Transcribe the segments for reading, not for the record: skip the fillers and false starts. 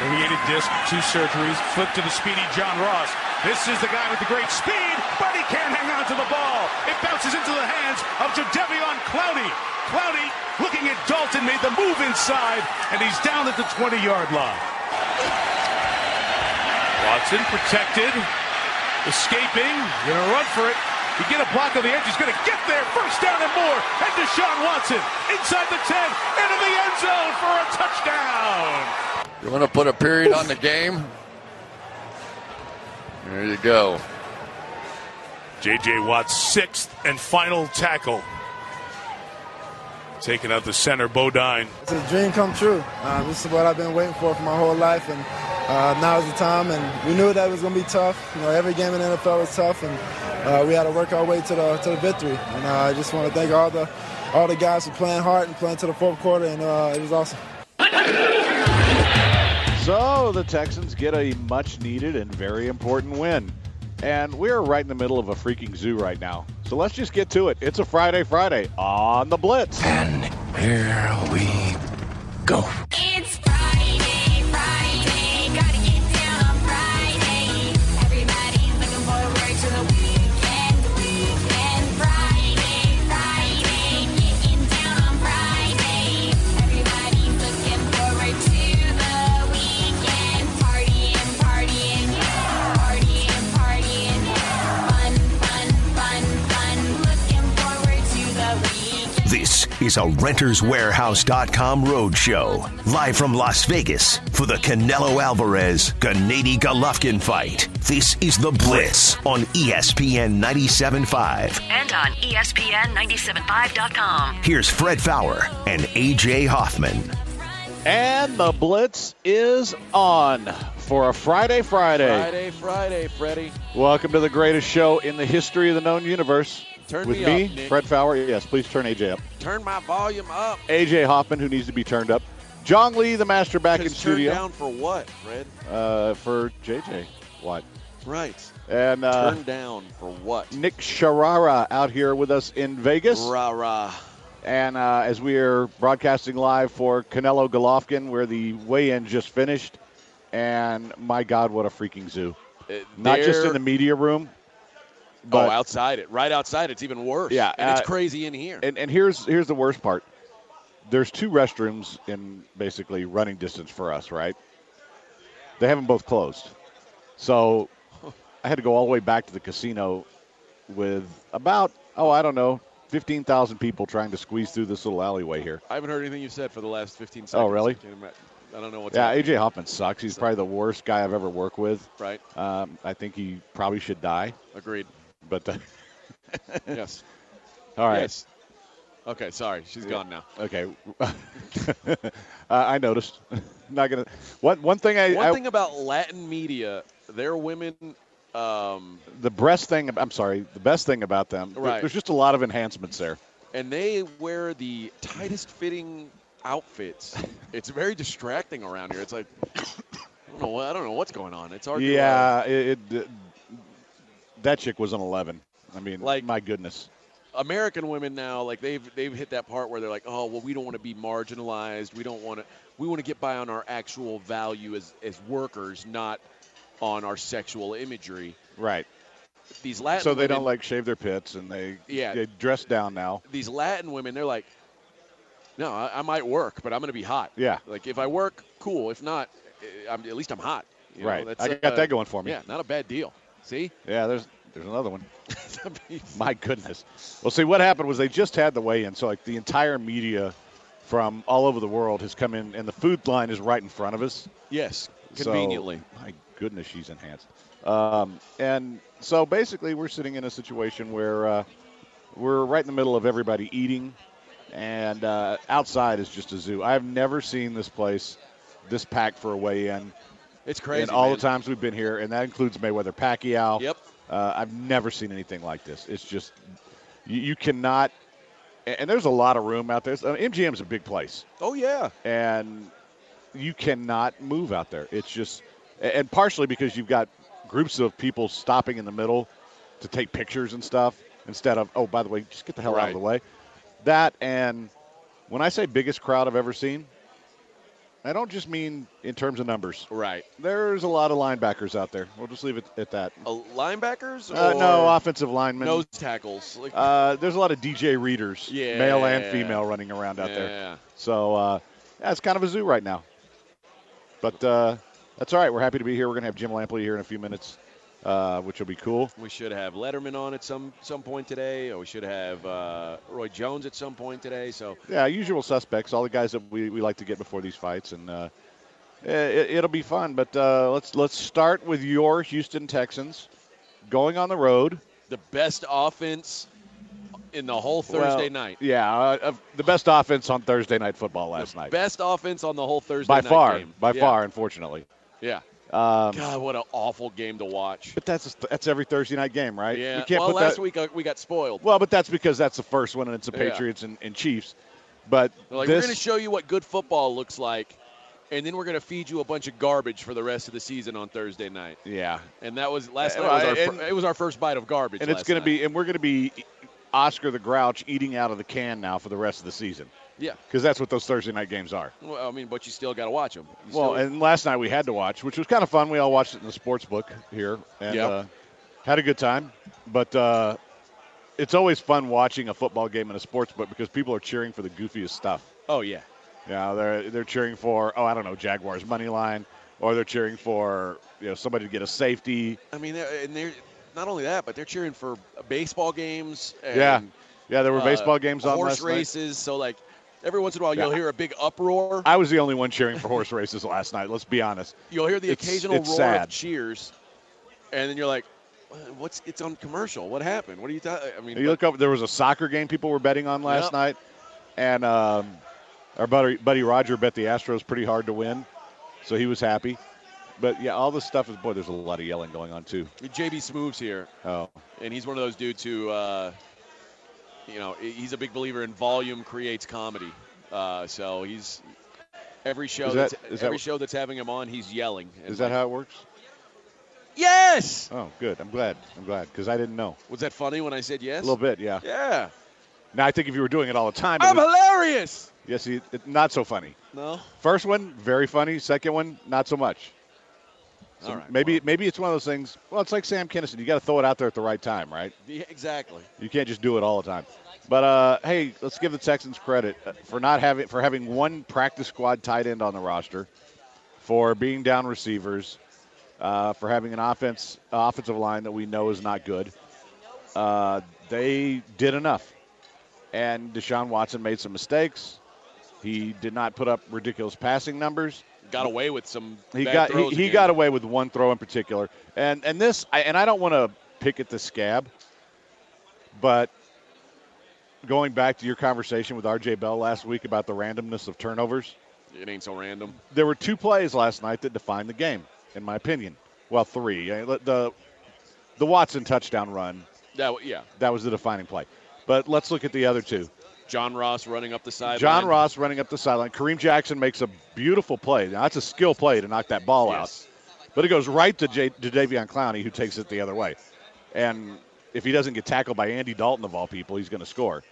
Herniated disc, 2 surgeries, flip to the speedy John Ross. This is the guy with the great speed, but he can't hang on to the ball. It bounces into the hands of Jadeveon Clowney. Clowney, looking at Dalton, made the move inside, and he's down at the 20-yard line. Watson protected, escaping, gonna run for it. He get a block on the edge, he's gonna get there, first down and more, and Deshaun Watson inside the 10, into the end zone for a touchdown. You want to put a period on the game? There you go. J.J. Watt's 6th and final tackle. Taking out the center, Bodine. It's a dream come true. This is what I've been waiting for my whole life, and now is the time. And we knew that it was going to be tough. You know, every game in the NFL was tough, and we had to work our way to the victory. And I just want to thank all the guys for playing hard and playing to the fourth quarter, and it was awesome. So the Texans get a much-needed and very important win. And we're right in the middle of a freaking zoo right now. So let's just get to it. It's a Friday on the Blitz. And here we go. It's Friday, gotta get down on Friday. Everybody's looking forward to the weekend. Friday, getting down on Friday. Everybody's looking forward to the weekend. Partying, fun. Looking forward to the weekend. This is a RentersWarehouse.com roadshow. Live from Las Vegas for the Canelo Alvarez-Gennady Golovkin fight. This is The Blitz on ESPN 97.5. And on ESPN975.com. Here's Fred Faour and A.J. Hoffman. And the Blitz is on for a Friday. Friday, Freddie. Welcome to the greatest show in the history of the known universe. Turn With me me, up, Nick. Fred Faour. Yes, please turn AJ up. Turn my volume up. AJ Hoffman, who needs to be turned up. Jong Lee, the master, back in studio. Turn down for what, Fred? For JJ Watt. Right. And turn down for what? Nick Sharara out here with us in Vegas. Rah. And as we are broadcasting live for Canelo Golovkin, where the weigh-in just finished. And my God, what a freaking zoo. Not just in the media room. But outside it. Right outside it's even worse. Yeah. And it's crazy in here. And here's the worst part. There's 2 restrooms in basically running distance for us, right? They haven't both closed. So I had to go all the way back to the casino with about, 15,000 people trying to squeeze through this little alleyway here. I haven't heard anything you've said for the last 15 seconds. Oh, really? I don't know what's Yeah, happening. A.J. Hoffman sucks. He's probably the worst guy I've ever worked with. Right. I think he probably should die. Agreed. But yes. All right. Yes. Okay, sorry. She's gone now. Okay. I noticed. Not gonna. One thing about Latin media, their women. The best thing about them. Right. There's just a lot of enhancements there. And they wear the tightest fitting outfits. It's very distracting around here. It's like I don't know what's going on. It's hard. Yeah. That chick was an 11. I mean, like, my goodness. American women now, like they've hit that part where they're like, oh well, we don't want to be marginalized. We want to get by on our actual value as workers, not on our sexual imagery. Right. These Latin so they women, don't like shave their pits and they dress down now. These Latin women, they're like, no, I might work, but I'm going to be hot. Yeah. Like if I work, cool. If not, at least I'm hot. You right. know, I got that going for me. Yeah, not a bad deal. See? Yeah, there's another one. My goodness. Well, see, what happened was they just had the weigh-in, so like the entire media from all over the world has come in, and the food line is right in front of us. Yes, conveniently. So, my goodness, she's enhanced. And so basically we're sitting in a situation where we're right in the middle of everybody eating, and outside is just a zoo. I have never seen this place this packed for a weigh-in. It's crazy, in all man. the times we've been here, and that includes Mayweather-Pacquiao. Yep. I've never seen anything like this. It's just you cannot – and there's a lot of room out there. MGM's a big place. Oh, yeah. And you cannot move out there. It's just – and partially because you've got groups of people stopping in the middle to take pictures and stuff instead of, oh, by the way, just get the hell out of the way. That, and when I say biggest crowd I've ever seen, I don't just mean in terms of numbers. Right. There's a lot of linebackers out there. We'll just leave it at that. Linebackers? Or No, offensive linemen. nose tackles. Like, There's a lot of DJ readers, Yeah. male and female, running around out there. yeah. So it's kind of a zoo right now. But that's all right. We're happy to be here. We're going to have Jim Lampley here in a few minutes, which will be cool. We should have Letterman on at some point today, or we should have Roy Jones at some point today. So Yeah, usual suspects, all the guys that we like to get before these fights, and it'll be fun. But let's start with your Houston Texans going on the road. the best offense in the whole Thursday night. Yeah, the best offense on Thursday Night Football last night. Best offense on the whole Thursday By night far, game. by Yeah. far, unfortunately. Yeah. Um, God, what an awful game to watch. But that's every Thursday night game, right? Yeah. You can't well, put last that, week we got spoiled. Well, but that's because that's the first one, and it's the Yeah. Patriots and Chiefs. But They're like, we're this, going to show you what good football looks like, and then we're going to feed you a bunch of garbage for the rest of the season on Thursday night. yeah, And that was last Uh, night. and- It was our first bite of garbage. and it's last going to night. be, and we're going to be Oscar the Grouch eating out of the can now for the rest of the season, Yeah. because that's what those Thursday night games are. Well, I mean, but you still got to watch them. Well, and last night we had to watch, which was kind of fun. We all watched it in the sports book here and Yep. had a good time. But it's always fun watching a football game in a sports book because people are cheering for the goofiest stuff. oh yeah. Yeah, they're cheering for, I don't know, Jaguars money line, or they're cheering for somebody to get a safety. I mean, they're not only that, but they're cheering for baseball games. And, Yeah, there were baseball games on horse last night. races. So like every once in a while, Yeah. you'll hear a big uproar. I was the only one cheering for horse races last night. Let's be honest. You'll hear the occasional it's roar sad. of cheers, and then you're like, It's on commercial. What happened? What are you talking? I mean, You look up. There was a soccer game people were betting on last Yep. night, and our buddy Roger bet the Astros pretty hard to win, so he was happy. But yeah, all this stuff is there's a lot of yelling going on too. JB Smoove's here, Oh, and he's one of those dudes who, he's a big believer in volume creates comedy. So he's every show every show that's having him on, he's yelling. is that how it works? Yes. Oh, good. I'm glad because I didn't know. Was that funny when I said yes? A little bit, yeah. Yeah. Now I think if you were doing it all the time, it I'm was, hilarious. yes, not so funny. No. First one, very funny. Second one, not so much. So All right, maybe well. maybe it's one of those things. Well, it's like Sam Kinison. You got to throw it out there at the right time, right? Yeah, exactly. You can't just do it all the time. But hey, let's give the Texans credit for having one practice squad tight end on the roster, for being down receivers, for having an offensive line that we know is not good. They did enough, and Deshaun Watson made some mistakes. He did not put up ridiculous passing numbers. Got away with some. He bad got throws he again. got away with one throw in particular, and I don't want to pick at the scab, but going back to your conversation with R.J. Bell last week about the randomness of turnovers, It ain't so random. there were two plays last night that defined the game, in my opinion. Well, three. The Watson touchdown run, Yeah. that was the defining play. But let's look at the other two. John Ross running up the sideline. John Ross running up the sideline. Kareem Jackson makes a beautiful play. Now, that's a skill play to knock that ball Yes. out. But it goes right to Jadeveon Clowney, who takes it the other way. And if he doesn't get tackled by Andy Dalton, of all people, he's going to score.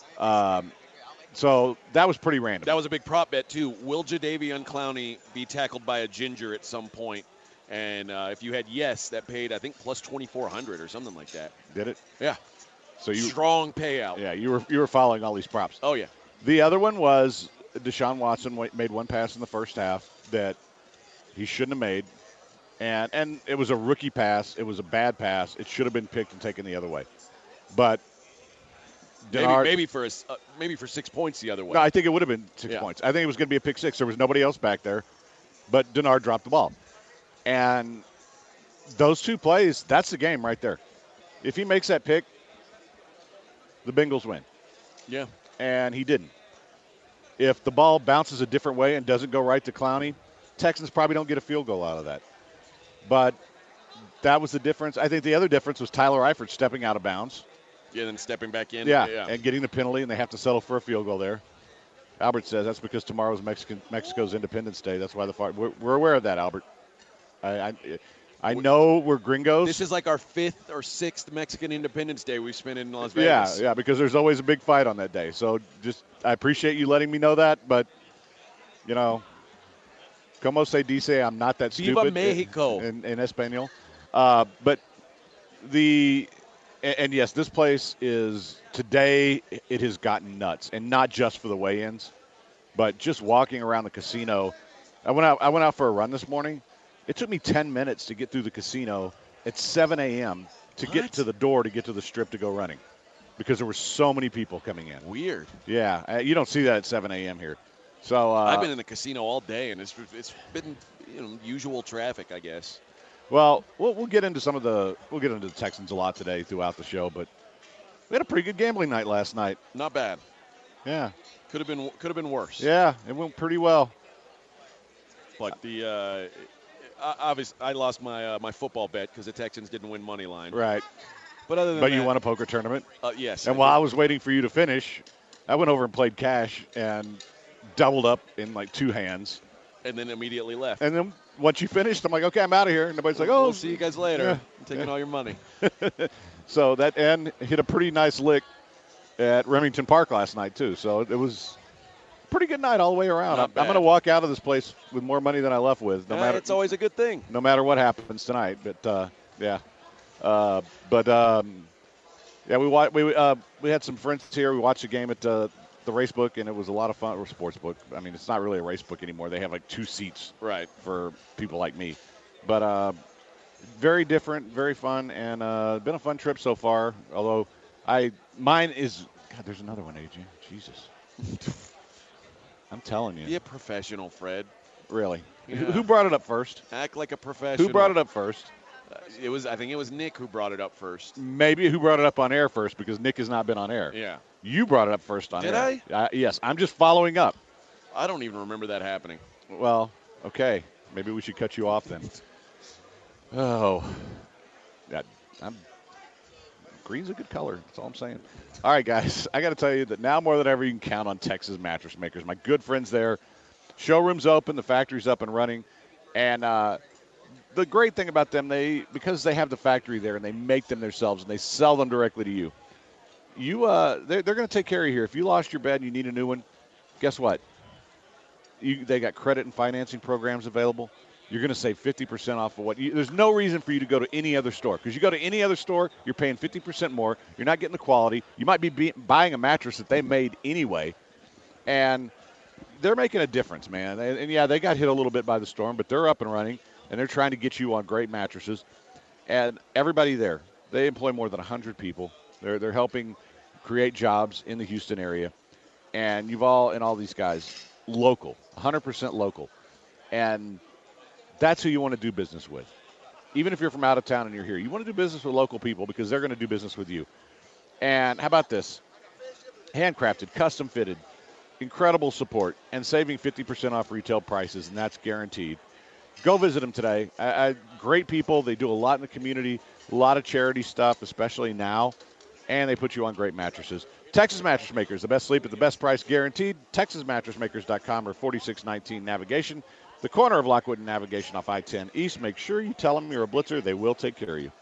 So that was pretty random. That was a big prop bet, too. Will Jadeveon Clowney be tackled by a ginger at some point? And if you had yes, that paid, I think, plus 2,400 or something like that. Did it? Yeah. So Strong payout. yeah, you were following all these props. Oh, yeah. The other one was Deshaun Watson made one pass in the first half that he shouldn't have made, and it was a rookie pass. It was a bad pass. It should have been picked and taken the other way. But Denard, Maybe for 6 points the other way. no, I think it would have been 6 Yeah. points. I think it was going to be a pick six. There was nobody else back there, but Denard dropped the ball, and those two plays, that's the game right there. If he makes that pick, the Bengals win. Yeah. And he didn't. If the ball bounces a different way and doesn't go right to Clowney, Texans probably don't get a field goal out of that. But that was the difference. I think the other difference was Tyler Eifert stepping out of bounds. Yeah, then stepping back in. Yeah, and getting the penalty, and they have to settle for a field goal there. Albert says that's because tomorrow's Mexico's Independence Day. That's why we're aware of that, Albert. I know we're gringos. This is like our 5th or 6th Mexican Independence Day we've spent in Las Vegas. Yeah, because there's always a big fight on that day. So I appreciate you letting me know that, but Como se dice, I'm not that Viva stupid. Mexico. In Espanol. But and yes, this place is, today it has gotten nuts. And not just for the weigh-ins, but just walking around the casino. I went out for a run this morning. It took me 10 minutes to get through the casino at 7 a.m. to get to the door to get to the strip to go running because there were so many people coming in. Weird. Yeah, you don't see that at 7 a.m. here. So I've been in the casino all day, and it's been usual traffic, I guess. Well, we'll get into we'll get into the Texans a lot today throughout the show, but we had a pretty good gambling night last night. Not bad. Yeah. Could have been worse. Yeah, it went pretty well. But obviously, I lost my football bet because the Texans didn't win money line. Right. But other than that, you won a poker tournament. Yes. And while I was waiting for you to finish, I went over and played cash and doubled up in like 2 hands. And then immediately left. And then once you finished, I'm like, okay, I'm out of here. And nobody's like, oh, we'll see you guys later. Yeah. I'm taking all your money. So that end hit a pretty nice lick at Remington Park last night too. So it was a pretty good night all the way around. I'm going to walk out of this place with more money than I left with. It's always a good thing. No matter what happens tonight. But yeah. We had some friends here. We watched a game at the race book, and it was a lot of fun. Or sports book. I mean, it's not really a race book anymore. They have like 2 seats for people like me. But very different, very fun, and been a fun trip so far. Although mine is, God, there's another one, AJ. Jesus. I'm telling you. Be a professional, Fred. Really? Yeah. Who brought it up first? Act like a professional. Who brought it up first? I think it was Nick who brought it up first. Maybe who brought it up on air first, because Nick has not been on air. Yeah. You brought it up first on air. Did I? Yes. I'm just following up. I don't even remember that happening. Well, okay. Maybe we should cut you off then. Oh. Green's a good color. That's all I'm saying. All right, guys. I got to tell you that now more than ever you can count on Texas Mattress Makers. My good friends there. Showroom's open. The factory's up and running. And the great thing about them, because they have the factory there and they make them themselves and they sell them directly to you. They're going to take care of you here. If you lost your bed and you need a new one, guess what? They got credit and financing programs available. You're going to save 50% off of there's no reason for you to go to any other store, because you go to any other store, you're paying 50% more. You're not getting the quality. You might be buying a mattress that they made anyway, and they're making a difference, man. And yeah, they got hit a little bit by the storm, but they're up and running, and they're trying to get you on great mattresses. And everybody there, they employ more than 100 people. They're helping create jobs in the Houston area, and all these guys, local, 100% local, and that's who you want to do business with. Even if you're from out of town and you're here, you want to do business with local people because they're going to do business with you. And how about this? Handcrafted, custom fitted, incredible support, and saving 50% off retail prices, and that's guaranteed. Go visit them today. Great people. They do a lot in the community, a lot of charity stuff, especially now, and they put you on great mattresses. Texas Mattress Makers, the best sleep at the best price guaranteed. TexasMattressMakers.com or 4619 Navigation. The corner of Lockwood and Navigation off I-10 East. Make sure you tell them you're a blitzer. They will take care of you.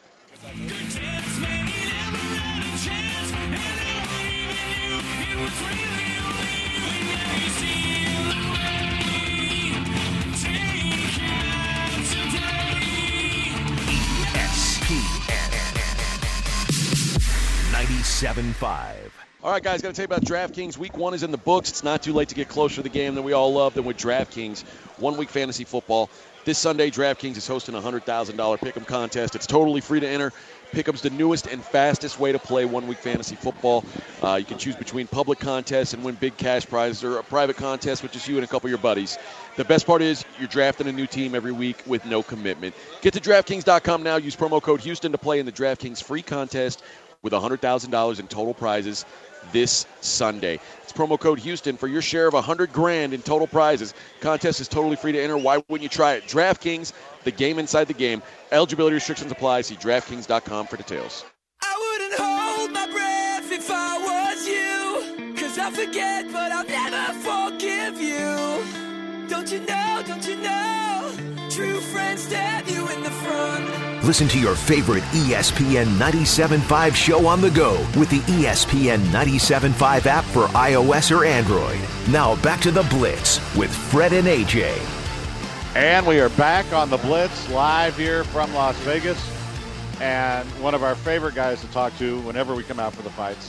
ESPN 97.5. All right, guys, got to tell you about DraftKings. Week 1 is in the books. It's not too late to get closer to the game that we all love than with DraftKings. 1 week fantasy football. This Sunday, DraftKings is hosting a $100,000 pick'em contest. It's totally free to enter. Pick'em's the newest and fastest way to play 1 week fantasy football. You can choose between public contests and win big cash prizes, or a private contest with just you and a couple of your buddies. The best part is you're drafting a new team every week with no commitment. Get to DraftKings.com now. Use promo code Houston to play in the DraftKings free contest with $100,000 in total prizes this Sunday. It's promo code Houston for your share of $100,000 in total prizes. Contest is totally free to enter. Why wouldn't you try it? DraftKings, the game inside the game. Eligibility restrictions apply. See DraftKings.com for details. I wouldn't hold my breath if I was you, 'cause I'll forget, but I'll never forgive you. Don't you know, true friends stab you in the front. Listen to your favorite ESPN 97.5 show on the go with the ESPN 97.5 app for iOS or Android. Now back to the Blitz with Fred and AJ. And we are back on the Blitz, live here from Las Vegas. And one of our favorite guys to talk to whenever we come out for the fights.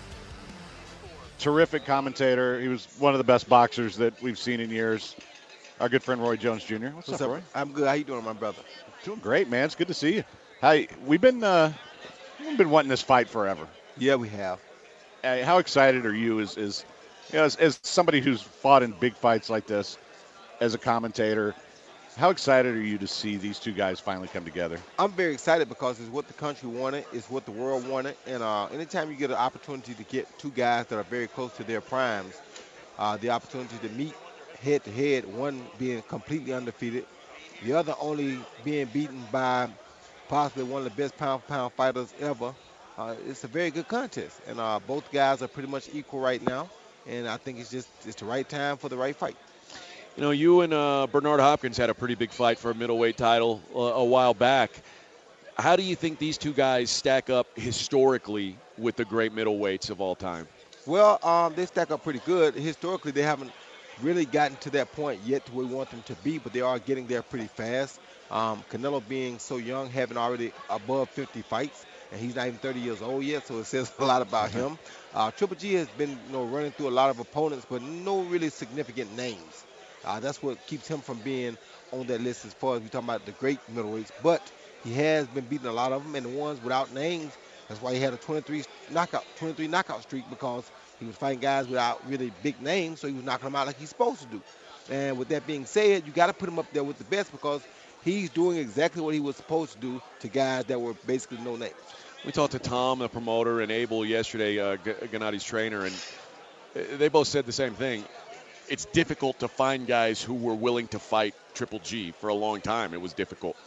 Terrific commentator. He was one of the best boxers that we've seen in years. Our good friend Roy Jones Jr. What's up, Roy? I'm good. How you doing, my brother? Doing great, man. It's good to see you. Hey, we've been wanting this fight forever. Yeah, we have. Hey, how excited are you as somebody who's fought in big fights like this, as a commentator? How excited are you to see these two guys finally come together? I'm very excited because it's what the country wanted, it's what the world wanted, and anytime you get an opportunity to get two guys that are very close to their primes, the opportunity to meet head-to-head, one being completely undefeated, the other only being beaten by possibly one of the best pound-for-pound fighters ever, it's a very good contest. And both guys are pretty much equal right now, and I think it's the right time for the right fight. You know, you and Bernard Hopkins had a pretty big fight for a middleweight title a while back. How do you think these two guys stack up historically with the great middleweights of all time? Well, they stack up pretty good. Historically, they haven't really gotten to that point yet to where we want them to be, but they are getting there pretty fast. Canelo being so young, having already above 50 fights, and he's not even 30 years old yet, so it says a lot about him. Triple G has been running through a lot of opponents, but no really significant names. That's what keeps him from being on that list as far as we're talking about the great middleweights. But he has been beating a lot of them, and the ones without names, that's why he had a 23 knockout streak, because he was fighting guys without really big names, so he was knocking them out like he's supposed to do. And with that being said, you got to put him up there with the best because he's doing exactly what he was supposed to do to guys that were basically no names. We talked to Tom, the promoter, and Abel yesterday, Gennadi's trainer, and they both said the same thing. It's difficult to find guys who were willing to fight Triple G for a long time. It was difficult.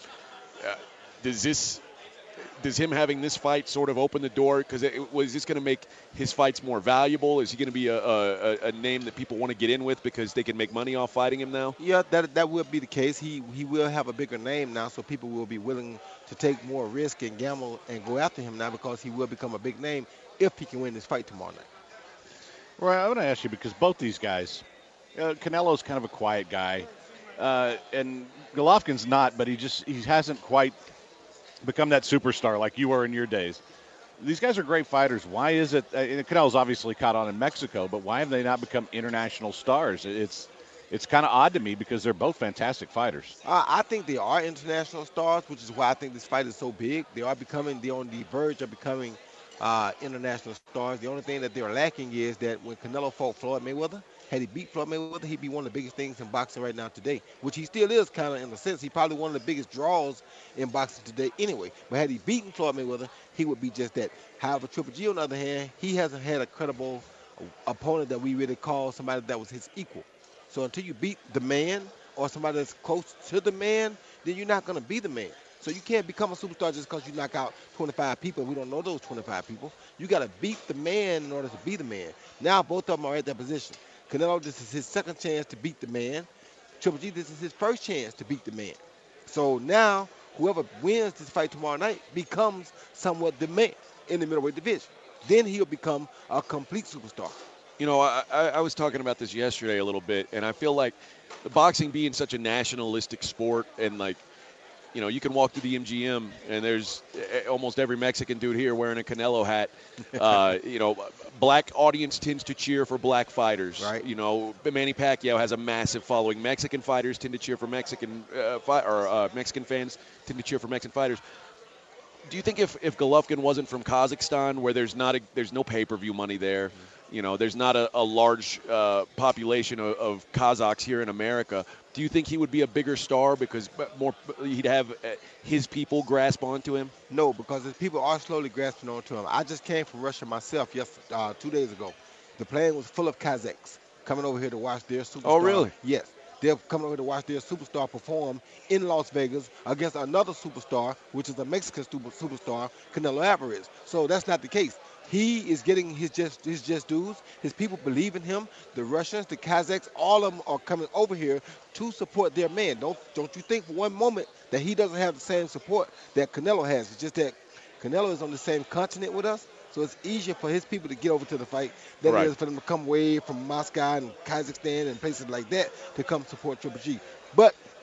Does him having this fight sort of open the door? Because was this going to make his fights more valuable? Is he going to be a name that people want to get in with because they can make money off fighting him now? Yeah, that will be the case. He will have a bigger name now, so people will be willing to take more risk and gamble and go after him now because he will become a big name if he can win this fight tomorrow night. Right, I want to ask you, because both these guys, Canelo's kind of a quiet guy, and Golovkin's not, but he hasn't quite become that superstar like you were in your days. These guys are great fighters. Why is it? Canelo's obviously caught on in Mexico, but why have they not become international stars? It's kind of odd to me because they're both fantastic fighters. I think they are international stars, which is why I think this fight is so big. They're on the verge of becoming international stars. The only thing that they're lacking is that when Canelo fought Floyd Mayweather, had he beat Floyd Mayweather, he'd be one of the biggest things in boxing right now today, which he still is kind of in a sense. He's probably one of the biggest draws in boxing today anyway. But had he beaten Floyd Mayweather, he would be just that. However, Triple G, on the other hand, he hasn't had a credible opponent that we really call somebody that was his equal. So until you beat the man or somebody that's close to the man, then you're not going to be the man. So you can't become a superstar just because you knock out 25 people. We don't know those 25 people. You got to beat the man in order to be the man. Now both of them are at that position. Canelo, this is his second chance to beat the man. Triple G, this is his first chance to beat the man. So now whoever wins this fight tomorrow night becomes somewhat the man in the middleweight division. Then he'll become a complete superstar. You know, I was talking about this yesterday a little bit, and I feel like the boxing being such a nationalistic sport, and like, you know, you can walk through the MGM and there's almost every Mexican dude here wearing a Canelo hat. You know, black audience tends to cheer for black fighters. Right. You know, Manny Pacquiao has a massive following. Mexican fighters tend to cheer for Mexican Mexican fans tend to cheer for Mexican fighters. Do you think if Golovkin wasn't from Kazakhstan, where there's no pay-per-view money there, you know, there's not a large population of Kazakhs here in America, do you think he would be a bigger star because he'd have his people grasp onto him? No, because his people are slowly grasping onto him. I just came from Russia myself 2 days ago. The plane was full of Kazakhs coming over here to watch their superstar. Oh, really? Yes. They're coming over to watch their superstar perform in Las Vegas against another superstar, which is a Mexican superstar, Canelo Alvarez. So that's not the case. He is getting his just dues. His people believe in him. The Russians, the Kazakhs, all of them are coming over here to support their man. Don't you think for one moment that he doesn't have the same support that Canelo has. It's just that Canelo is on the same continent with us, so it's easier for his people to get over to the fight than it is for them to come way from Moscow and Kazakhstan and places like that to come support Triple G. But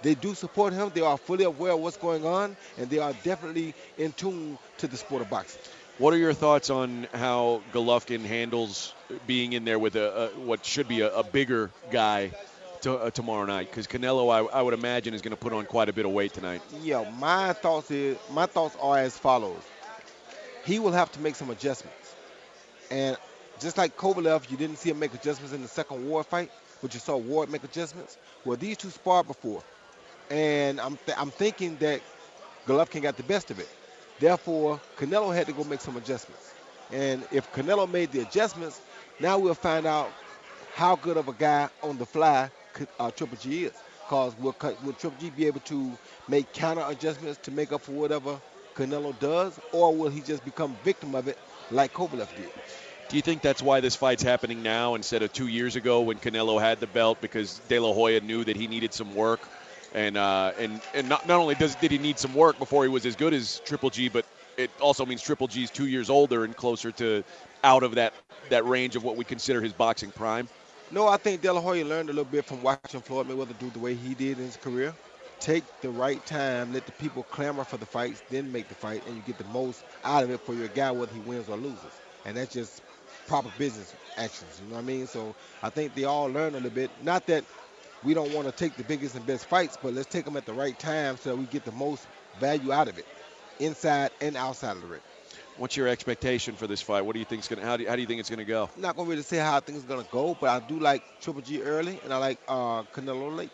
they do support him. They are fully aware of what's going on, and they are definitely in tune to the sport of boxing. What are your thoughts on how Golovkin handles being in there with what should be a bigger guy tomorrow night? Because Canelo, I would imagine, is going to put on quite a bit of weight tonight. Yeah, my thoughts are as follows. He will have to make some adjustments, and just like Kovalev, you didn't see him make adjustments in the second Ward fight, but you saw Ward make adjustments. Well, these two sparred before, and I'm thinking that Golovkin got the best of it. Therefore, Canelo had to go make some adjustments. And if Canelo made the adjustments, now we'll find out how good of a guy on the fly Triple G is. Because will Triple G be able to make counter adjustments to make up for whatever Canelo does, or will he just become victim of it like Kovalev did? Do you think that's why this fight's happening now instead of 2 years ago when Canelo had the belt, because De La Hoya knew that he needed some work? And not only did he need some work before he was as good as Triple G, but it also means Triple G's 2 years older and closer to out of that range of what we consider his boxing prime. No, I think De La Hoya learned a little bit from watching Floyd Mayweather do the way he did in his career. Take the right time, let the people clamor for the fights, then make the fight, and you get the most out of it for your guy, whether he wins or loses. And that's just proper business actions, you know what I mean? So I think they all learn a little bit. Not that we don't want to take the biggest and best fights, but let's take them at the right time so that we get the most value out of it, inside and outside of the ring. What's your expectation for this fight? What do you think how do you think it's going to go? I'm not going to really say how I think it's going to go, but I do like Triple G early, and I like Canelo late.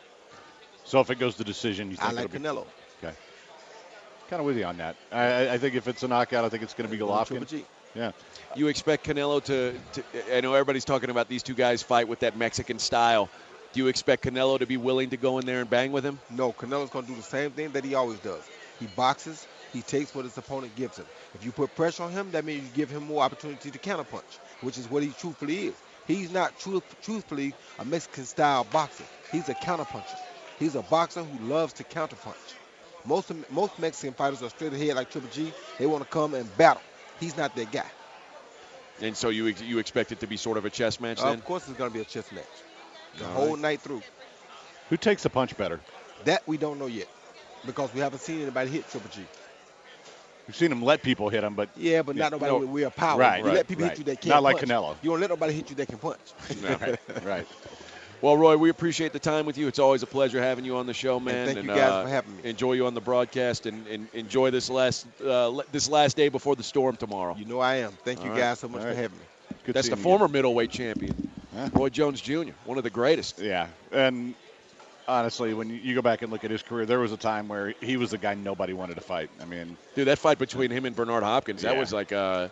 So if it goes to decision, you think I like it'll be Canelo. Okay. Kind of with you on that. I think if it's a knockout, I think it's going to be Golovkin. Triple G. Yeah. You expect Canelo to I know everybody's talking about these two guys fight with that Mexican style. Do you expect Canelo to be willing to go in there and bang with him? No, Canelo's going to do the same thing that he always does. He boxes. He takes what his opponent gives him. If you put pressure on him, that means you give him more opportunity to counterpunch, which is what he truthfully is. He's not truthfully a Mexican-style boxer. He's a counterpuncher. He's a boxer who loves to counterpunch. Most Mexican fighters are straight ahead like Triple G. They want to come and battle. He's not that guy. And so you expect it to be sort of a chess match then? Of course it's going to be a chess match. The whole night through. Who takes the punch better? That we don't know yet because we haven't seen anybody hit Triple G. We've seen him let people hit him, but yeah, but not nobody with real power. Right, you let people hit you that can't Not like punch. Canelo. You don't let nobody hit you that can punch. Right. Well, Roy, we appreciate the time with you. It's always a pleasure having you on the show, man. And thank you guys for having me. Enjoy you on the broadcast and enjoy this last day before the storm tomorrow. You know I am. Thank you guys so much for having me. Good That's the seeing former middleweight champion, Roy Jones Jr., one of the greatest. Yeah, and honestly, when you go back and look at his career, there was a time where he was the guy nobody wanted to fight. I mean, dude, that fight between him and Bernard Hopkins, that Yeah. was like I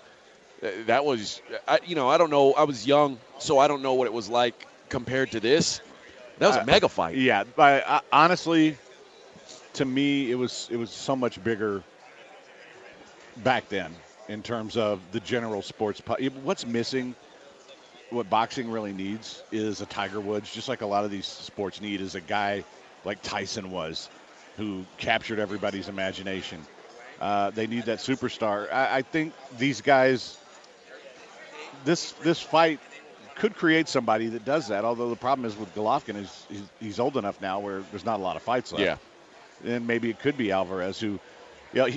don't know. I was young, so I don't know what it was like compared to this. That was a mega fight. Yeah, honestly, to me, it was so much bigger back then in terms of the general sports. What's missing, what boxing really needs, is a Tiger Woods, just like a lot of these sports need, is a guy like Tyson was, who captured everybody's imagination. They need that superstar. I think these guys, this fight could create somebody that does that, although the problem is with Golovkin is he's old enough now where there's not a lot of fights left. Yeah. And maybe it could be Alvarez who, and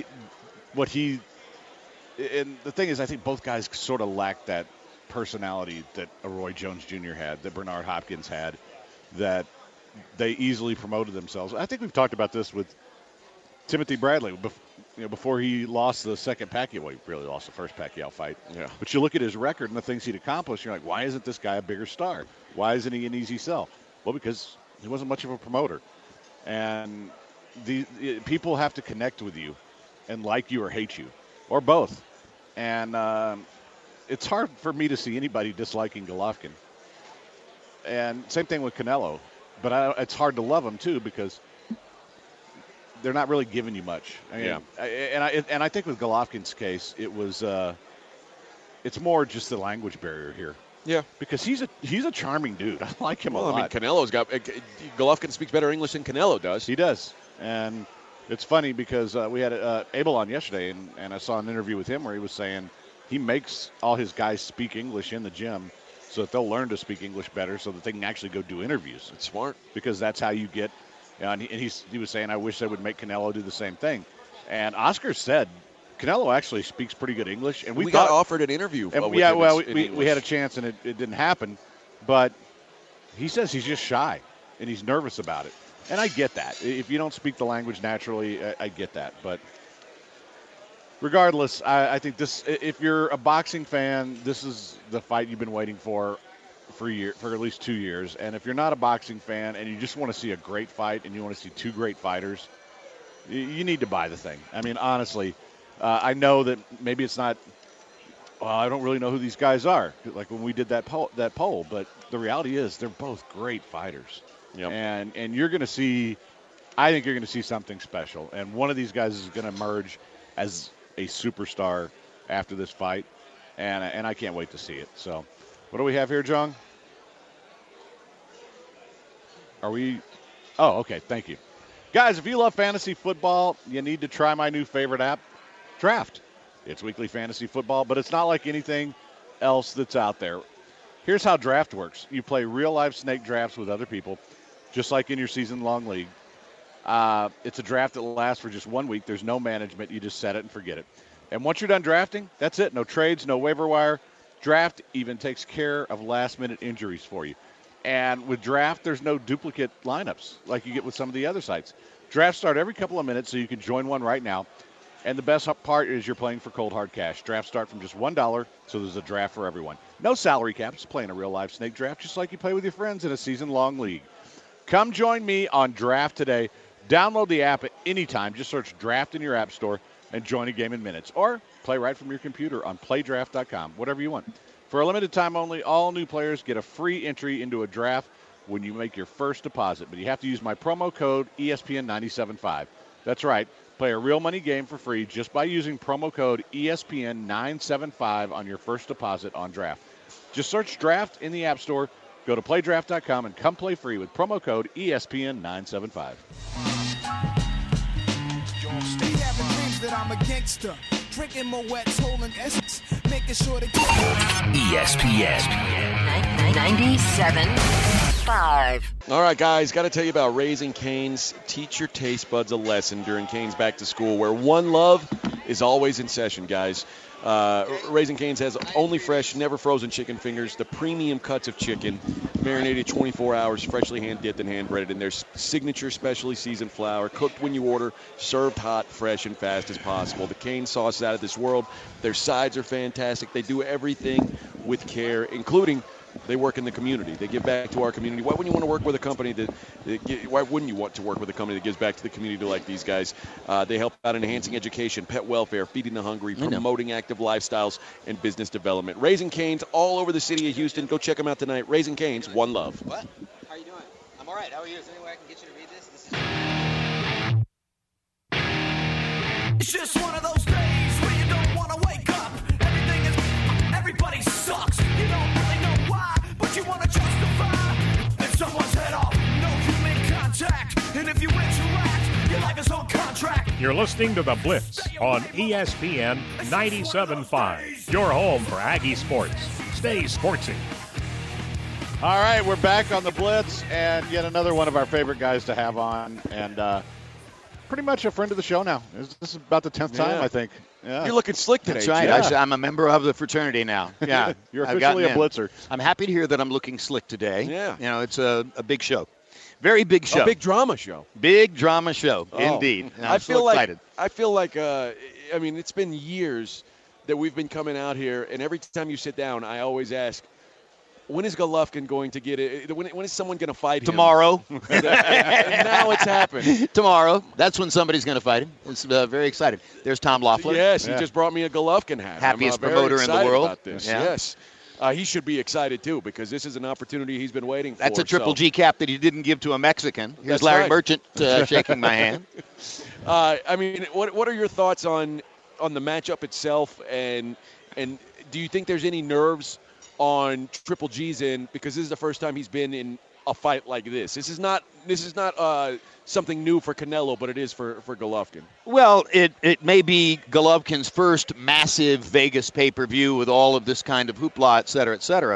the thing is, I think both guys sort of lack that personality that a Roy Jones Jr. had, that Bernard Hopkins had, that they easily promoted themselves. I think we've talked about this with Timothy Bradley before he lost the second Pacquiao. Well, he really lost the first Pacquiao fight. Yeah. But you look at his record and the things he'd accomplished, you're like, why isn't this guy a bigger star? Why isn't he an easy sell? Well, because he wasn't much of a promoter. And people have to connect with you and like you or hate you, or both. And it's hard for me to see anybody disliking Golovkin. And same thing with Canelo. But it's hard to love him, too, because they're not really giving you much. And I think with Golovkin's case, it's more just the language barrier here. Yeah. Because he's a charming dude. I like him a lot. I mean, Golovkin speaks better English than Canelo does. He does. And it's funny because we had Abel on yesterday, and I saw an interview with him where he was saying he makes all his guys speak English in the gym so that they'll learn to speak English better so that they can actually go do interviews. It's smart. Because that's how you get And he was saying, I wish they would make Canelo do the same thing. And Oscar said, Canelo actually speaks pretty good English. And we got offered an interview. And with him we had a chance, and it didn't happen. But he says he's just shy, and he's nervous about it. And I get that. If you don't speak the language naturally, I get that. But regardless, I think if you're a boxing fan, this is the fight you've been waiting for at least 2 years. And if you're not a boxing fan and you just want to see a great fight and you want to see two great fighters, you need to buy the thing. I mean, honestly, I know that maybe it's not, well, I don't really know who these guys are, like when we did that poll, but the reality is they're both great fighters. Yep. And you're going to see, I think you're going to see something special. And one of these guys is going to emerge as a superstar after this fight, and I can't wait to see it. So what do we have here, Jong? Are we? Oh, okay. Thank you. Guys, if you love fantasy football, you need to try my new favorite app, Draft. It's weekly fantasy football, but it's not like anything else that's out there. Here's how Draft works. You play real-life snake drafts with other people, just like in your season-long league. It's a draft that lasts for just 1 week. There's no management. You just set it and forget it. And once you're done drafting, that's it. No trades, no waiver wire. Draft even takes care of last-minute injuries for you. And with Draft, there's no duplicate lineups like you get with some of the other sites. Drafts start every couple of minutes, so you can join one right now. And the best part is you're playing for cold, hard cash. Drafts start from just $1, so there's a draft for everyone. No salary caps, playing a real-life snake draft just like you play with your friends in a season-long league. Come join me on Draft today. Download the app at any time. Just search Draft in your app store and join a game in minutes. Or play right from your computer on playdraft.com, whatever you want. For a limited time only, all new players get a free entry into a draft when you make your first deposit. But you have to use my promo code ESPN975. That's right. Play a real money game for free just by using promo code ESPN975 on your first deposit on Draft. Just search Draft in the App Store, go to playdraft.com, and come play free with promo code ESPN975. Be having dreams that I'm a gangster. Drinking Moet's, holding essence, making sure to ESPN 97.5. All right, guys, got to tell you about Raising Cane's. Teach your taste buds a lesson during Cane's back to school, where one love is always in session, guys. Raising Cane's has only fresh, never frozen chicken fingers, the premium cuts of chicken, marinated 24 hours, freshly hand-dipped and hand-breaded in their signature specially seasoned flour, cooked when you order, served hot, fresh, and fast as possible. The Cane sauce is out of this world. Their sides are fantastic. They do everything with care, including they work in the community. They give back to our community. Why wouldn't you want to work with a company why wouldn't you want to work with a company that gives back to the community like these guys? They help out in enhancing education, pet welfare, feeding the hungry, promoting active lifestyles, and business development. Raising Cane's all over the city of Houston. Go check them out tonight. Raising Cane's, one love. What? How are you doing? I'm all right. How are you? Is there any way I can get you to read this? It's just one of those days where you don't want to wake up. Everybody sucks. You don't really know why, but you want to justify. If someone's head off, no human contact. And if you interact, your life is on contract. You're listening to The Blitz on ESPN 97.5. Your home for Aggie sports. Stay sportsy. All right, we're back on The Blitz, and yet another one of our favorite guys to have on, and pretty much a friend of the show now. This is about the 10th time, I think. Yeah. You're looking slick today. That's right. Yeah. Actually, I'm a member of the fraternity now. Yeah. You're officially a Blitzer. I'm happy to hear that I'm looking slick today. Yeah. You know, it's a big show. Very big show. A big drama show. Big drama show, Oh. indeed. And I'm I feel so excited. I feel like, I mean, it's been years that we've been coming out here, and every time you sit down, I always ask, when is Golovkin going to get it? When is someone going to fight him? Tomorrow. And now it's happened. Tomorrow. That's when somebody's going to fight him. It's very excited. There's Tom Loeffler. Yes, he just brought me a Golovkin hat. Happiest I'm, very promoter in the excited world. About this. Yeah. Yes. He should be excited, too, because this is an opportunity he's been waiting for. That's a Triple G cap that he didn't give to a Mexican. Here's That's Larry right. Merchant shaking my hand. I mean, what are your thoughts on the matchup itself, and do you think there's any nerves on Triple G's end, because this is the first time he's been in a fight like this? This is not something new for Canelo, but it is for Golovkin. Well, it may be Golovkin's first massive Vegas pay-per-view with all of this kind of hoopla, et cetera,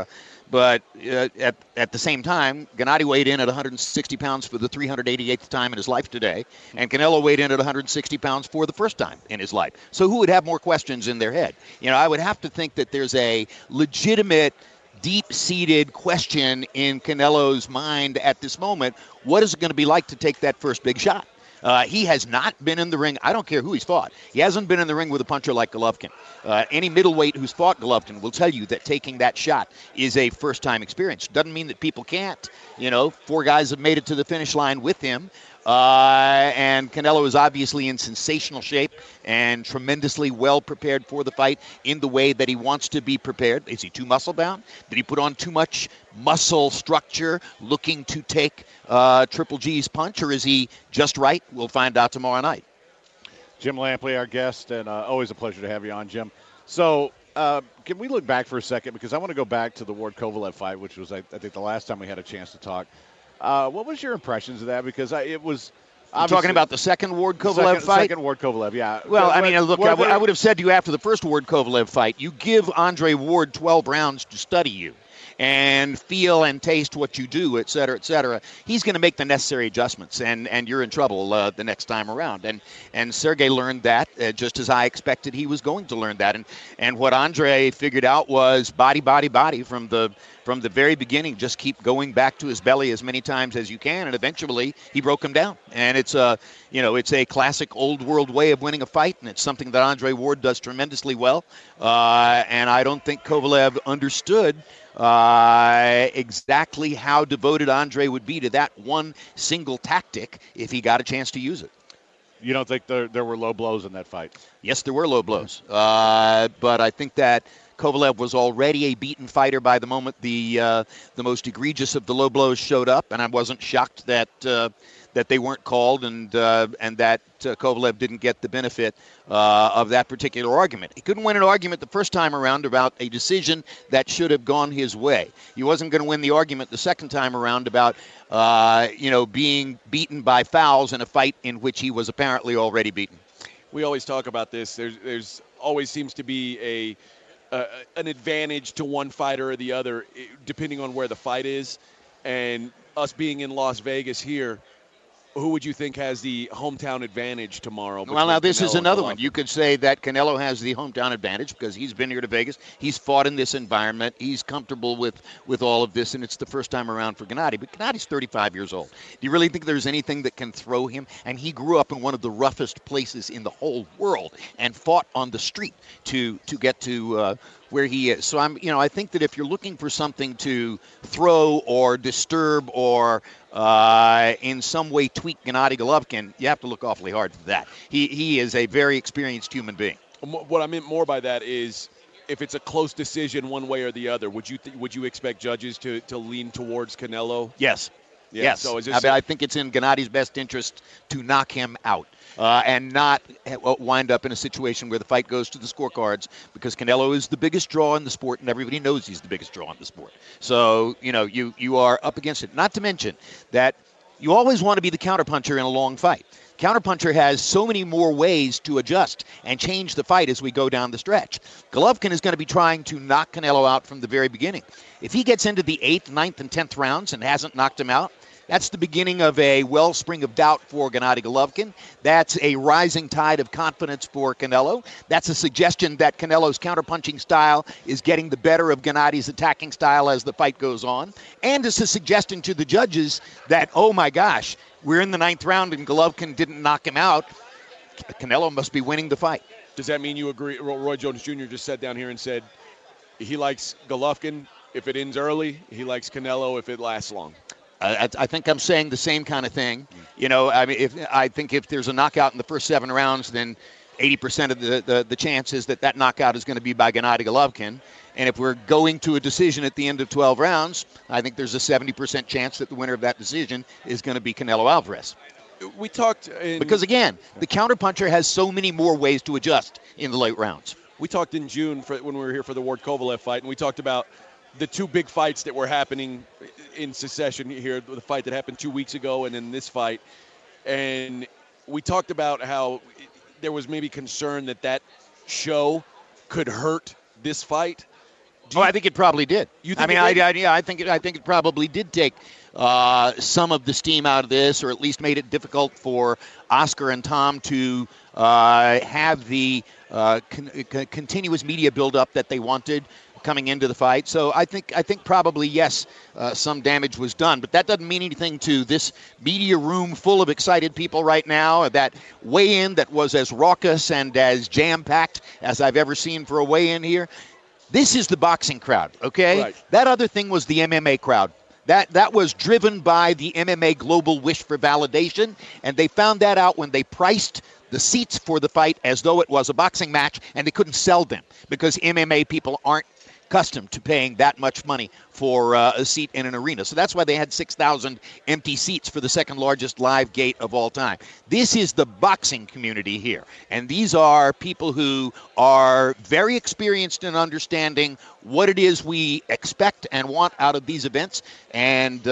But at the same time, Gennady weighed in at 160 pounds for the 388th time in his life today, and Canelo weighed in at 160 pounds for the first time in his life. So who would have more questions in their head? I would have to think that there's a legitimate, deep-seated question in Canelo's mind at this moment. What is it going to be like to take that first big shot? He has not been in the ring. I don't care who he's fought. He hasn't been in the ring with a puncher like Golovkin. Any middleweight who's fought Golovkin will tell you that taking that shot is a first-time experience. Doesn't mean that people can't. 4 guys have made it to the finish line with him. And Canelo is obviously in sensational shape and tremendously well prepared for the fight in the way that he wants to be prepared. Is he too muscle bound? Did he put on too much muscle structure looking to take Triple G's punch, or is he just right? We'll find out tomorrow night. Jim Lampley, our guest, and always a pleasure to have you on, Jim. So can we look back for a second? Because I want to go back to the Ward Kovalev fight, which was, I think, the last time we had a chance to talk. What was your impressions of that? Because it was You're talking about the second Ward Kovalev fight? Second Ward Kovalev, yeah. Well, look, I would have said to you after the first Ward Kovalev fight, you give Andre Ward 12 rounds to study you and feel and taste what you do, et cetera, et cetera. He's going to make the necessary adjustments, and you're in trouble the next time around. And Sergey learned that just as I expected he was going to learn that. And what Andre figured out was body from the very beginning. Just keep going back to his belly as many times as you can, and eventually he broke him down. And it's a classic old world way of winning a fight, and it's something that Andre Ward does tremendously well. And I don't think Kovalev understood exactly how devoted Andre would be to that one single tactic if he got a chance to use it. You don't think there were low blows in that fight? Yes, there were low blows. But I think that Kovalev was already a beaten fighter by the moment the most egregious of the low blows showed up, and I wasn't shocked that they weren't called and that Kovalev didn't get the benefit of that particular argument. He couldn't win an argument the first time around about a decision that should have gone his way. He wasn't going to win the argument the second time around about being beaten by fouls in a fight in which he was apparently already beaten. We always talk about this. There's always seems to be an advantage to one fighter or the other, depending on where the fight is. And us being in Las Vegas here, who would you think has the hometown advantage tomorrow? Well, now this Canelo is another and one. You could say that Canelo has the hometown advantage because he's been here to Vegas. He's fought in this environment. He's comfortable with all of this, and it's the first time around for Gennady. But Gennady's 35 years old. Do you really think there's anything that can throw him? And he grew up in one of the roughest places in the whole world and fought on the street to get to where he is. So I think that if you're looking for something to throw or disturb or in some way tweak Gennady Golovkin, you have to look awfully hard for that. He is a very experienced human being. What I meant more by that is, if it's a close decision one way or the other, would you expect judges to lean towards Canelo? Yes. Yeah, yes. So I think it's in Gennady's best interest to knock him out and not wind up in a situation where the fight goes to the scorecards, because Canelo is the biggest draw in the sport, and everybody knows he's the biggest draw in the sport. So, you are up against it. Not to mention that you always want to be the counterpuncher in a long fight. Counterpuncher has so many more ways to adjust and change the fight as we go down the stretch. Golovkin is going to be trying to knock Canelo out from the very beginning. If he gets into the 8th, 9th, and 10th rounds and hasn't knocked him out, that's the beginning of a wellspring of doubt for Gennady Golovkin. That's a rising tide of confidence for Canelo. That's a suggestion that Canelo's counterpunching style is getting the better of Gennady's attacking style as the fight goes on. And it's a suggestion to the judges that, oh my gosh, we're in the 9th round and Golovkin didn't knock him out. Canelo must be winning the fight. Does that mean you agree? Roy Jones Jr. just sat down here and said he likes Golovkin if it ends early. He likes Canelo if it lasts long. I think I'm saying the same kind of thing. I think if there's a knockout in the first 7 rounds, then 80% of the chances that knockout is going to be by Gennady Golovkin. And if we're going to a decision at the end of 12 rounds, I think there's a 70% chance that the winner of that decision is going to be Canelo Alvarez. We talked because, again, the counterpuncher has so many more ways to adjust in the late rounds. We talked in June when we were here for the Ward Kovalev fight, and we talked about the 2 big fights that were happening in succession here, the fight that happened 2 weeks ago and then this fight. And we talked about how there was maybe concern that show could hurt this fight. I think it probably did. You think I think it probably did take some of the steam out of this, or at least made it difficult for Oscar and Tom to have the continuous media buildup that they wanted coming into the fight. So I think probably, yes, some damage was done, but that doesn't mean anything to this media room full of excited people right now. That weigh-in that was as raucous and as jam-packed as I've ever seen for a weigh-in here. This is the boxing crowd, okay? Right. That other thing was the MMA crowd. That was driven by the MMA global wish for validation, and they found that out when they priced the seats for the fight as though it was a boxing match, and they couldn't sell them because MMA people aren't accustomed to paying that much money for a seat in an arena. So that's why they had 6,000 empty seats for the second largest live gate of all time. This is the boxing community here, and these are people who are very experienced in understanding what it is we expect and want out of these events, and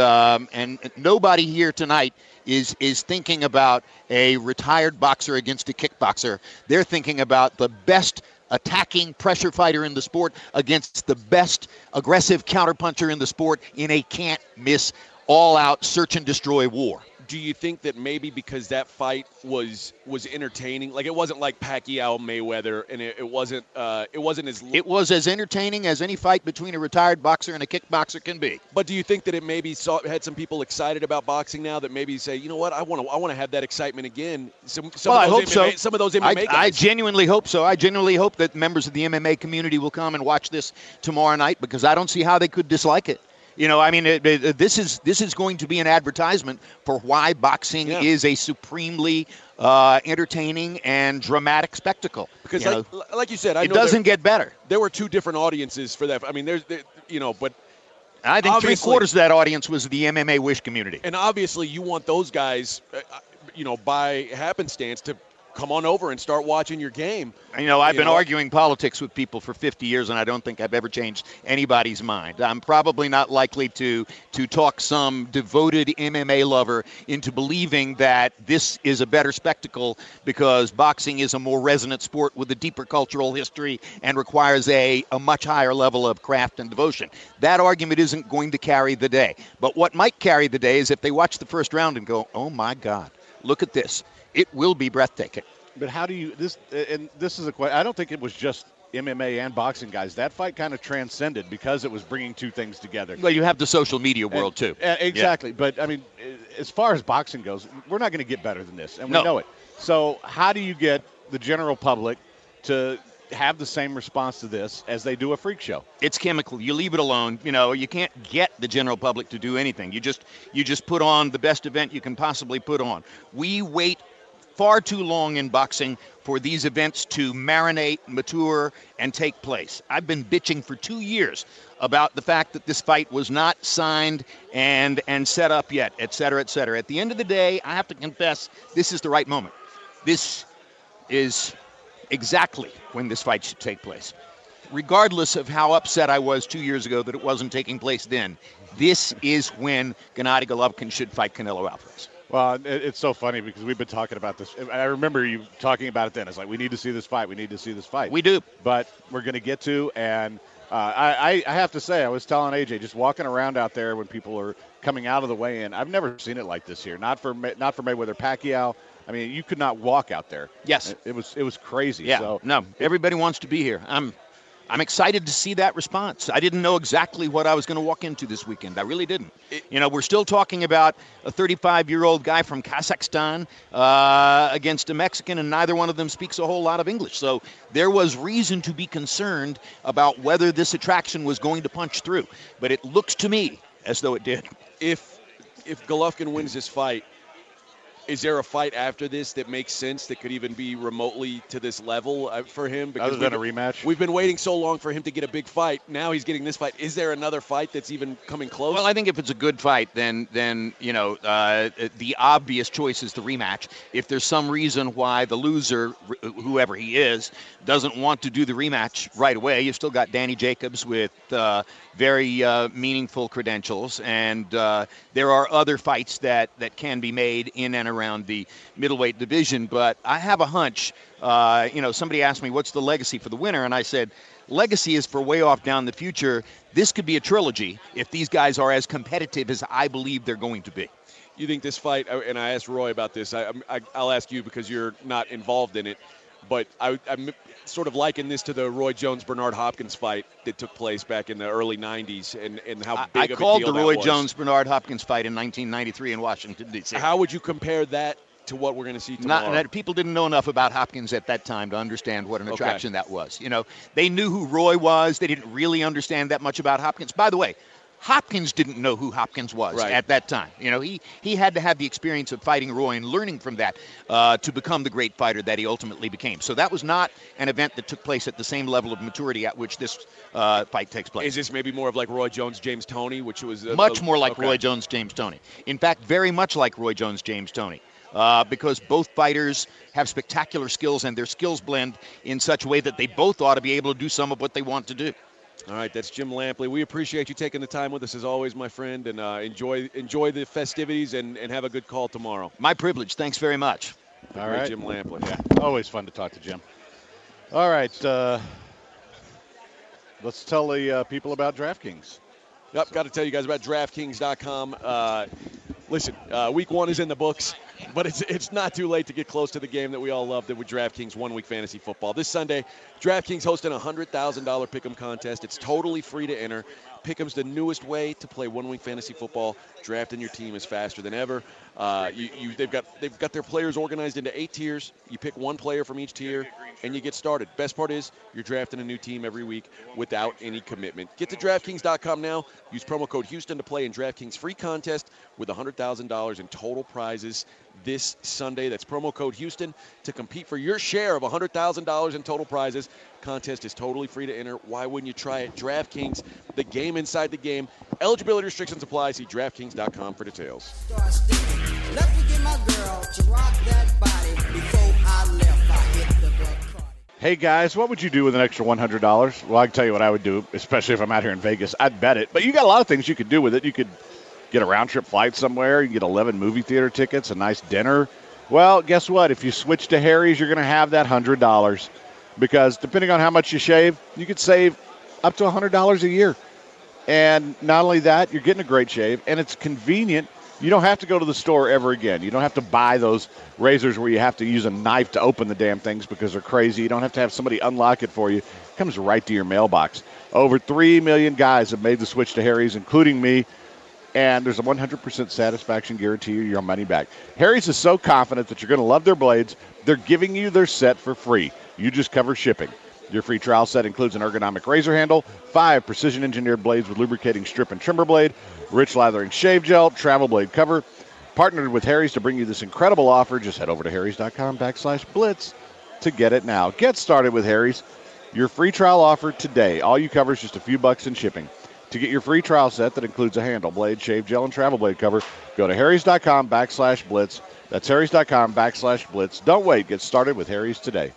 nobody here tonight is thinking about a retired boxer against a kickboxer. They're thinking about the best attacking pressure fighter in the sport against the best aggressive counterpuncher in the sport in a can't-miss, all-out search-and-destroy war. Do you think that maybe because that fight was entertaining, like it wasn't like Pacquiao Mayweather, and it wasn't as it was as entertaining as any fight between a retired boxer and a kickboxer can be. But do you think that it maybe had some people excited about boxing now that maybe say, you know what, I want to have that excitement again? I hope so. Some of those MMA guys. I genuinely hope so. I genuinely hope that members of the MMA community will come and watch this tomorrow night, because I don't see how they could dislike it. You know, I mean, this is going to be an advertisement for why boxing is a supremely entertaining and dramatic spectacle. Because, like you said, it doesn't get better. There were two different audiences for that. I mean, but I think three-quarters of that audience was the MMA Wish community. And obviously, you want those guys, by happenstance, to come on over and start watching your game. I've been arguing politics with people for 50 years, and I don't think I've ever changed anybody's mind. I'm probably not likely to talk some devoted MMA lover into believing that this is a better spectacle because boxing is a more resonant sport with a deeper cultural history and requires a much higher level of craft and devotion. That argument isn't going to carry the day. But what might carry the day is if they watch the first round and go, oh, my God, look at this. It will be breathtaking. But how do you this is a question. I don't think it was just MMA and boxing guys. That fight kind of transcended because it was bringing two things together. Well, you have the social media world too. Exactly. Yeah. But I mean, as far as boxing goes, we're not going to get better than this, and we know it. So how do you get the general public to have the same response to this as they do a freak show? It's chemical. You leave it alone. You can't get the general public to do anything. You just put on the best event you can possibly put on. We wait far too long in boxing for these events to marinate, mature, and take place. I've been bitching for 2 years about the fact that this fight was not signed and set up yet, et cetera, et cetera. At the end of the day, I have to confess, this is the right moment. This is exactly when this fight should take place. Regardless of how upset I was 2 years ago that it wasn't taking place then, this is when Gennady Golovkin should fight Canelo Alvarez. Well, it's so funny because we've been talking about this. I remember you talking about it then. It's like, we need to see this fight. We need to see this fight. We do. But we're going to get to, and I have to say, I was telling AJ, just walking around out there when people are coming out of the weigh-in, I've never seen it like this here. Not for Mayweather Pacquiao. I mean, you could not walk out there. Yes. It was crazy. Yeah. So, no, everybody wants to be here. I'm excited to see that response. I didn't know exactly what I was going to walk into this weekend. I really didn't. We're still talking about a 35-year-old guy from Kazakhstan against a Mexican, and neither one of them speaks a whole lot of English. So there was reason to be concerned about whether this attraction was going to punch through. But it looks to me as though it did. If Golovkin wins this fight, is there a fight after this that makes sense that could even be remotely to this level for him? Because other than a rematch? We've been waiting so long for him to get a big fight. Now he's getting this fight. Is there another fight that's even coming close? Well, I think if it's a good fight, then the obvious choice is the rematch. If there's some reason why the loser, whoever he is, doesn't want to do the rematch right away, you've still got Danny Jacobs with very meaningful credentials, and there are other fights that can be made in and around the middleweight division. But I have a hunch. Somebody asked me, what's the legacy for the winner? And I said, Legacy is for way off down the future. This could be a trilogy if these guys are as competitive as I believe they're going to be. You think this fight, and I asked Roy about this, I'll ask you because you're not involved in it, but I'm sort of liken this to the Roy Jones-Bernard Hopkins fight that took place back in the early 90s and how big I of a deal called the that Roy was. Jones-Bernard Hopkins fight in 1993 in Washington, D.C. How would you compare that to what we're going to see tomorrow? People didn't know enough about Hopkins at that time to understand what an attraction that was. You know, they knew who Roy was. They didn't really understand that much about Hopkins. By the way, Hopkins didn't know who Hopkins was at that time. You know, he had to have the experience of fighting Roy and learning from that to become the great fighter that he ultimately became. So that was not an event that took place at the same level of maturity at which this fight takes place. Is this maybe more of like Roy Jones, James Toney, which was much more like Roy Jones, James Toney. In fact, very much like Roy Jones, James Toney. Because both fighters have spectacular skills and their skills blend in such a way that they both ought to be able to do some of what they want to do. All right, that's Jim Lampley. We appreciate you taking the time with us as always, my friend, and enjoy the festivities and have a good call tomorrow. My privilege. Thanks very much. All right. Jim Lampley. Yeah, always fun to talk to Jim. All right, let's tell the people about DraftKings. Yep, got to tell you guys about DraftKings.com. Listen, week 1 is in the books, but it's not too late to get close to the game that we all loved with DraftKings 1 Week Fantasy Football. This Sunday, DraftKings hosting a $100,000 Pick'em contest. It's totally free to enter. Pick'em's the newest way to play 1 Week Fantasy Football. Drafting your team is faster than ever. They've got their players organized into 8 tiers. You pick one player from each tier, and you get started. Best part is you're drafting a new team every week without any commitment. Get to DraftKings.com now. Use promo code Houston to play in DraftKings free contest with $100,000 in total prizes this Sunday. That's promo code Houston to compete for your share of $100,000 in total prizes. Contest is totally free to enter. Why wouldn't you try it? DraftKings, the game inside the game. Eligibility restrictions apply. See DraftKings.com for details. Let me get my girl to rock that body. Before I left, I hit the block. Hey guys, what would you do with an extra $100? Well, I can tell you what I would do, especially if I'm out here in Vegas. I'd bet it. But you got a lot of things you could do with it. You could get a round-trip flight somewhere. You can get 11 movie theater tickets, a nice dinner. Well, guess what? If you switch to Harry's, you're going to have that $100 because depending on how much you shave, you could save up to $100 a year. And not only that, you're getting a great shave, and it's convenient. You don't have to go to the store ever again. You don't have to buy those razors where you have to use a knife to open the damn things because they're crazy. You don't have to have somebody unlock it for you. It comes right to your mailbox. Over 3 million guys have made the switch to Harry's, including me, and there's a 100% satisfaction guarantee or your money back. Harry's is so confident that you're going to love their blades, they're giving you their set for free. You just cover shipping. Your free trial set includes an ergonomic razor handle, 5 precision-engineered blades with lubricating strip and trimmer blade, rich lathering shave gel, travel blade cover. Partnered with Harry's to bring you this incredible offer. Just head over to harrys.com/blitz to get it now. Get started with Harry's. Your free trial offer today. All you cover is just a few bucks in shipping. To get your free trial set that includes a handle, blade, shave gel, and travel blade cover, go to harrys.com/blitz. That's harrys.com/blitz. Don't wait. Get started with Harry's today.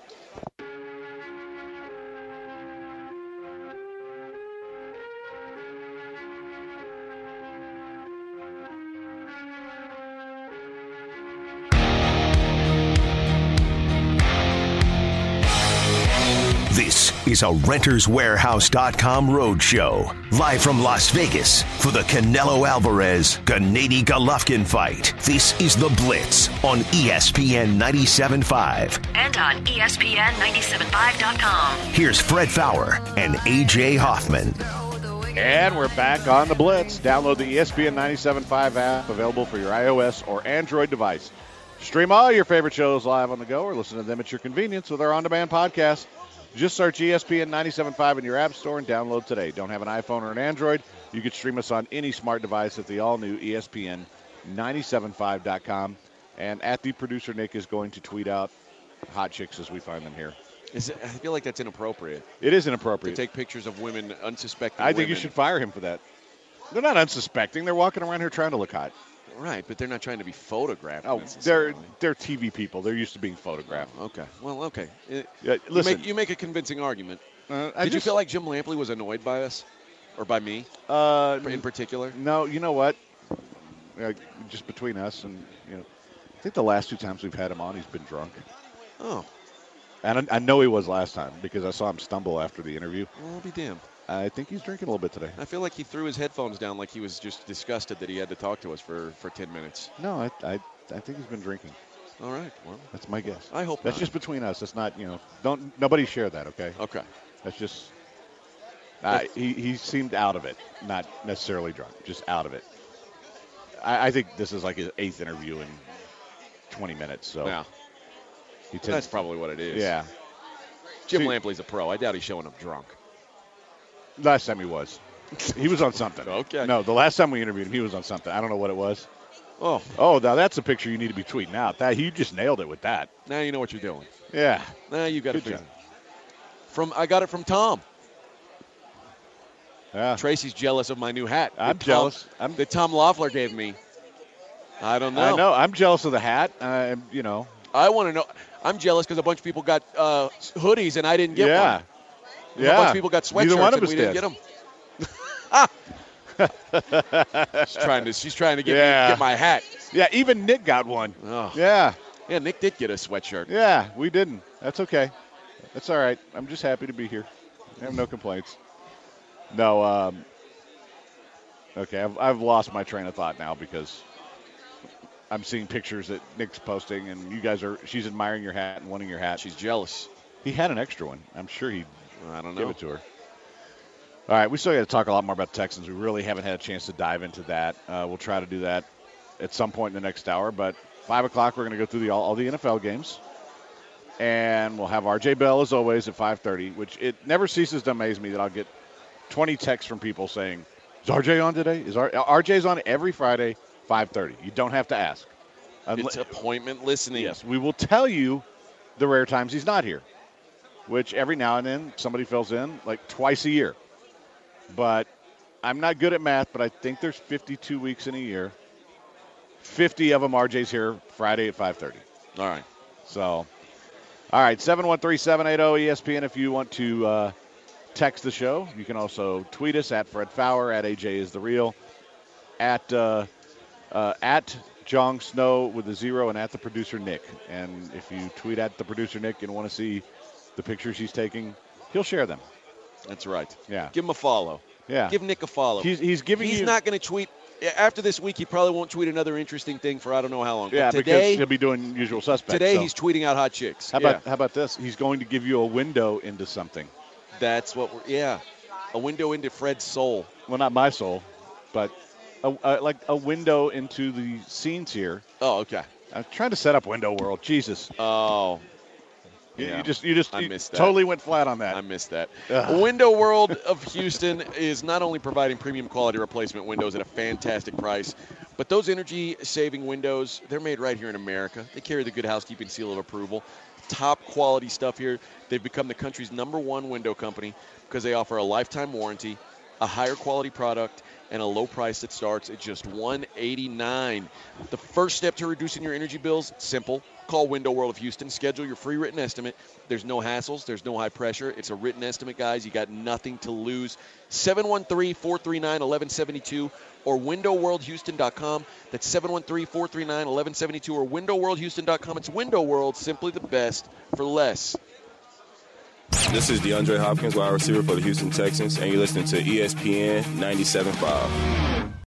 This is a RentersWarehouse.com roadshow, live from Las Vegas for the Canelo Alvarez-Gennady Golovkin fight. This is The Blitz on ESPN 97.5. And on ESPN975.com. Here's Fred Fowler and A.J. Hoffman. And we're back on The Blitz. Download the ESPN 97.5 app, available for your iOS or Android device. Stream all your favorite shows live on the go or listen to them at your convenience with our on-demand podcast. Just search ESPN 97.5 in your app store and download today. Don't have an iPhone or an Android? You can stream us on any smart device at the all-new ESPN975.com. And at the producer, Nick is going to tweet out hot chicks as we find them here. I feel like that's inappropriate. It is inappropriate. To take pictures of women, unsuspecting I think you should fire him for that. They're not unsuspecting. They're walking around here trying to look hot. Right, but they're not trying to be photographed. Oh, they're TV people. They're used to being photographed. Oh, okay. Well, okay. Listen, you make a convincing argument. Did you feel like Jim Lampley was annoyed by us? Or by me? In particular? No, you know what? Just between us and, I think the last 2 times we've had him on, he's been drunk. Oh. And I know he was last time because I saw him stumble after the interview. Well, I'll be damned. I think he's drinking a little bit today. I feel like he threw his headphones down like he was just disgusted that he had to talk to us for 10 minutes. No, I think he's been drinking. All right. Well, that's my guess. I hope that's not. just between us. It's not, nobody share that, okay? Okay. That's just. He seemed out of it, not necessarily drunk, just out of it. I think this is like his 8th interview in 20 minutes. So yeah, that's probably what it is. Yeah. Jim Lampley's a pro. I doubt he's showing up drunk. Last time he was. He was on something. Okay. No, the last time we interviewed him, he was on something. I don't know what it was. Oh, now that's a picture you need to be tweeting out. That you just nailed it with that. Now you know what you're doing. Yeah. Now you got Good it. job. I got it from Tom. Yeah. Tracy's jealous of my new hat. I'm jealous. That Tom Loeffler gave me. I don't know. I know. I'm jealous of the hat. I want to know. I'm jealous because a bunch of people got hoodies and I didn't get one. Yeah. A bunch of people got sweatshirts Neither one of and us we did. didn't get them. She's trying to get my hat. Yeah, even Nick got one. Oh. Yeah. Yeah, Nick did get a sweatshirt. Yeah, we didn't. That's okay. That's all right. I'm just happy to be here. I have no complaints. No, okay, I've lost my train of thought now because I'm seeing pictures that Nick's posting, and she's admiring your hat and wanting your hat. She's jealous. He had an extra one. I'm sure I don't give know. it to her. All right, we still got to talk a lot more about the Texans. We really haven't had a chance to dive into that. We'll try to do that at some point in the next hour, but 5 o'clock we're going to go through all the NFL games. And we'll have RJ Bell, as always, at 5:30, which it never ceases to amaze me that I'll get 20 texts from people saying, is RJ on today? RJ's on every Friday, 5:30. You don't have to ask. It's appointment listening. Yes, we will tell you the rare times he's not here, which every now and then somebody fills in, like twice a year. But I'm not good at math, but I think there's 52 weeks in a year. 50 of them, RJ's here Friday at 5:30. All right. So, all right, 713-780-ESPN if you want to text the show. You can also tweet us at Fred Fowler, at AJ is the real, at Jong Snow with a 0, and at the producer Nick. And if you tweet at the producer Nick and want to see the pictures he's taking, he'll share them. That's right. Yeah. Give him a follow. Yeah. Give Nick a follow. He's giving He's you. not going to tweet. After this week, he probably won't tweet another interesting thing for I don't know how long. Yeah, but today, because he'll be doing usual suspects. Today so. he's tweeting out hot chicks. How about this? He's going to give you a window into something. That's what a window into Fred's soul. Well, not my soul, but like a window into the scenes here. Oh, okay. I'm trying to set up Window World. Jesus. Oh. You missed that. Totally went flat on that. I missed that. Window World of Houston is not only providing premium quality replacement windows at a fantastic price, but those energy-saving windows, they're made right here in America. They carry the Good Housekeeping seal of approval. Top quality stuff here. They've become the country's #1 window company because they offer a lifetime warranty, a higher quality product, and a low price that starts at just $189. The first step to reducing your energy bills, simple. Call Window World of Houston. Schedule your free written estimate. There's no hassles. There's no high pressure. It's a written estimate, guys. You got nothing to lose. 713-439-1172 or windowworldhouston.com. That's 713-439-1172 or windowworldhouston.com. It's Window World, simply the best for less. This is DeAndre Hopkins, wide receiver for the Houston Texans, and you're listening to ESPN 97.5.